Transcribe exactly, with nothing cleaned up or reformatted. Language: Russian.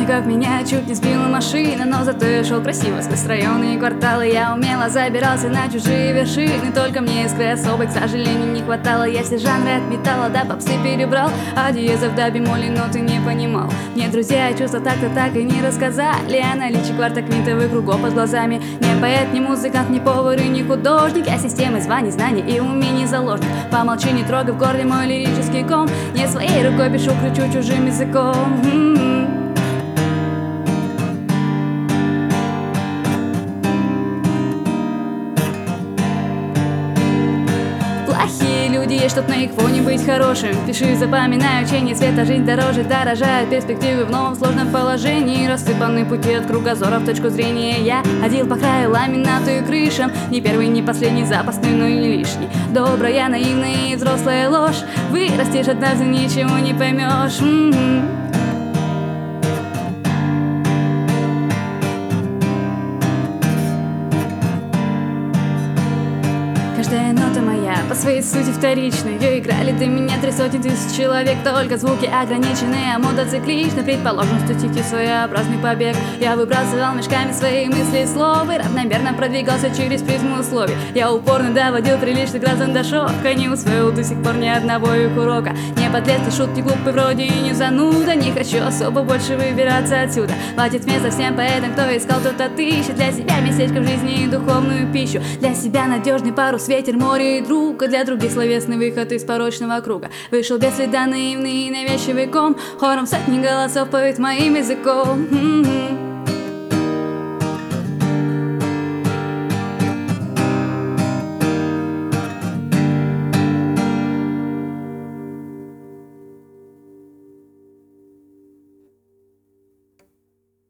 помню, как меня чуть не сбила машина, но зато я шел красиво сквозь районы и кварталы. Я умело забирался на чужие вершины, только мне искры особой, к сожалению, не хватало. Я все жанры от металла до попсы перебрал, а диезов до бемолей ноты не понимал. Мне друзья и чувства так-то так и не рассказали о наличии квартоквинтовых кругов под глазами. Не поэт, не музыкант, не повар и не художник, я системой званий, знаний и умений заложник. Помолчи, не трогай в горле мой лирический ком, не своей рукой пишу, кричу чужим языком. М-м-м. Плохие люди есть, чтоб на их фоне быть хорошим. Пиши, запоминай, учение света, жизнь дороже дорожает. Перспективы в новом сложном положении, рассыпаны пути от кругозора в точку зрения. Я ходил по краю ламинату и крышам, не первый, не последний, запасной, но и не лишний. Добрая, наивная и взрослая ложь, вырастешь однажды, ничего не поймешь. М-м-м. Каждая нота моя по своей сути вторична. Ее играли до меня три сотни тысяч человек. Только звуки ограничены, а мода циклична. Предположим, что тихий своеобразный побег. Я выбрасывал мешками свои мысли и слова, равномерно продвигался через призму условий. Я упорно доводил приличных граждан до шока, не усвоил до сих пор ни одного их урока. Не подлец, не шут, не глупый вроде и не зануда. Не хочу особо больше выбираться отсюда. Хватит места всем поэтам, кто искал, тот отыщет для себя местечко в жизни и духовную пищу. Для себя надежный парус, ветер, море и друг, а для других словесный выход из порочного круга. Вышел без следа наивный и навязчивый ком, хором сотни голосов поет моим языком. М-м-м.